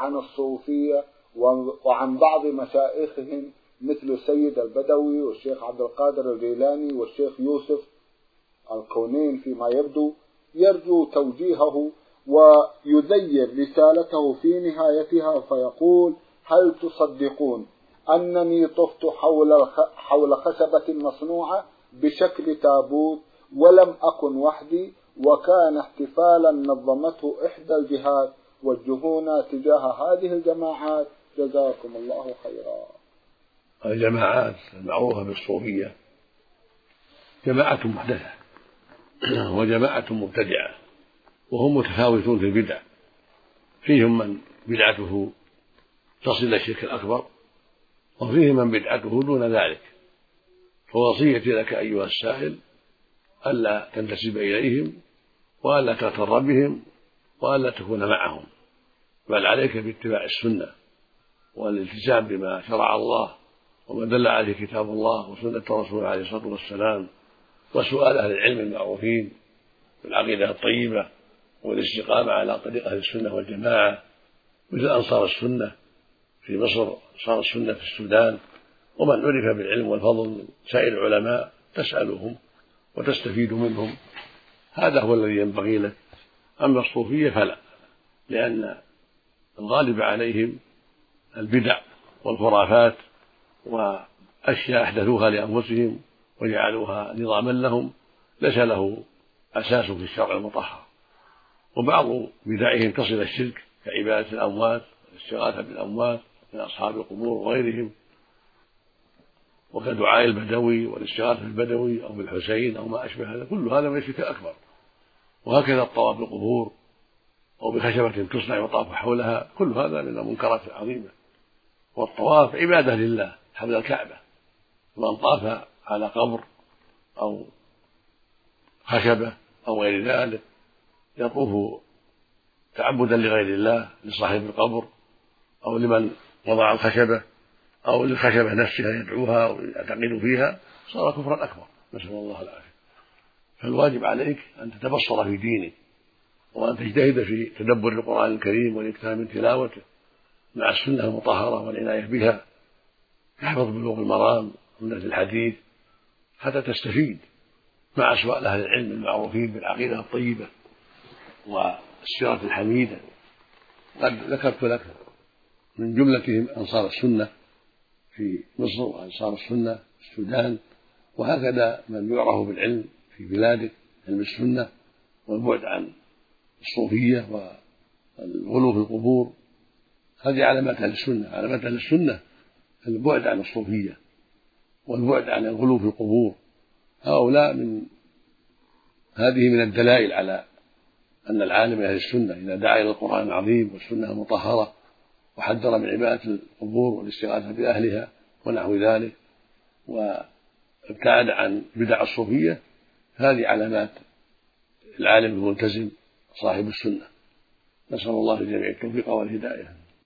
عن الصوفية وعن بعض مشايخهم مثل السيد البدوي والشيخ عبد القادر الجيلاني والشيخ يوسف الكونين فيما يبدو، يرجو توجيهه ويذير رسالته في نهايتها فيقول: هل تصدقون أنني طفت حول خشبة مصنوعة بشكل تابوت ولم أكن وحدي، وكان احتفالا نظمته إحدى الجهات، وجهونا تجاه هذه الجماعات، جزاكم الله خيرا. الجماعات المعروفة بالصوفية جماعة محدثة وجماعة مبتدعة، وهم متفاوتون في البدع، فيهم من بدعته تصل إلى الشرك الأكبر، وفيهم من بدعته دون ذلك. فوصيتي لك أيها السائل ألا تنتسب إليهم وألا تغتر بهم وألا تكون معهم، بل عليك باتباع السنة والالتزام بما شرع الله وما دل عليه كتاب الله وسنة الرسول عليه الصلاة والسلام، وسؤال أهل العلم المعروفين بالعقيدة الطيبة والاستقامة على طريق أهل السنة والجماعة، مثل أنصار السنة في مصر، أنصار السنة في السودان، ومن عرف بالعلم والفضل من سائر العلماء تسألهم وتستفيد منهم. هذا هو الذي ينبغي لك. أما الصوفية فلا، لأن الغالب عليهم البدع والخرافات وأشياء أحدثوها لأنفسهم وجعلوها نظاما لهم ليس له أساس في الشرع المطهر. وبعض بدعهم تصل الشرك كعبادة الأموات والاستغاثة بالأموات من أصحاب القبور وغيرهم، وكدعاء البدوي والاستغاثة بالبدوي أو بالحسين أو ما أشبه هذا، كل هذا من الشرك الأكبر. وهكذا الطواف بالقبور أو بخشبة تصنع وطاف حولها، كل هذا من المنكرات العظيمة. والطواف عبادة لله حول الكعبة، من طاف على قبر أو خشبة أو غير ذلك يطوف تعبدا لغير الله، لصاحب القبر أو لمن وضع الخشبة أو للخشبة نفسها يدعوها ويعتقد فيها، صار كفرا أكبر، نسأل الله العافية. فالواجب عليك أن تتبصر في دينك وأن تجتهد في تدبر القرآن الكريم والإكثار من تلاوته مع السنة المطهرة والعناية بها، تحفظ بلوغ المرام وسنة الحديث حتى تستفيد مع سؤال أهل العلم المعروفين بالعقيدة الطيبة والسيرة الحميدة. قد ذكرت لك من جملتهم أنصار السنة في مصر وأنصار السنة في السودان، وهكذا من يعرف بالعلم في بلادك، علم السنة والبعد عن الصوفية والغلو في القبور. هذه علامات أهل السنة. علامات أهل السنة البعد عن الصوفية والبعد عن الغلو في القبور. هؤلاء هذه من الدلائل على أن العالم أهل السنة إذا دعا إلى القرآن العظيم والسنة المطهرة وحذر من عبادة القبور والاستغاثة بأهلها ونحو ذلك وابتعد عن بدع الصوفية، هذه علامات العالم الملتزم صاحب السنة. نسأل الله للجميع التوفيق والهداية.